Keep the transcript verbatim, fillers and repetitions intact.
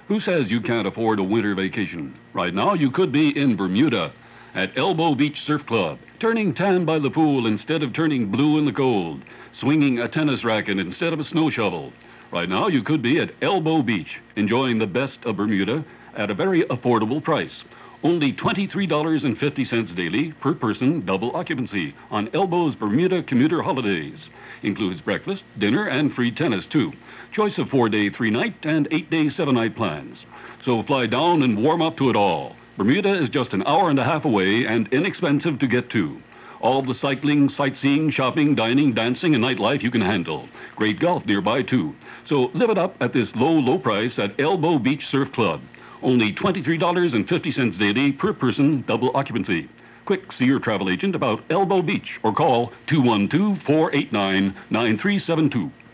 Who says you can't afford a winter vacation? Right now, you could be in Bermuda at Elbow Beach Surf Club, turning tan by the pool instead of turning blue in the cold, swinging a tennis racket instead of a snow shovel. Right now, you could be at Elbow Beach, enjoying the best of Bermuda at a very affordable price. Only twenty-three dollars and fifty cents daily per person, double occupancy on Elbow's Bermuda commuter holidays. Includes breakfast, dinner, and free tennis, too. Choice of four-day, three-night, and eight-day, seven-night plans. So fly down and warm up to it all. Bermuda is just an hour and a half away and inexpensive to get to. All the cycling, sightseeing, shopping, dining, dancing, and nightlife you can handle. Great golf nearby, too. So live it up at this low, low price at Elbow Beach Surf Club. Only twenty-three dollars and fifty cents daily per person, double occupancy. Quick, see your travel agent about Elbow Beach or call two one two, four eight nine, nine three seven two.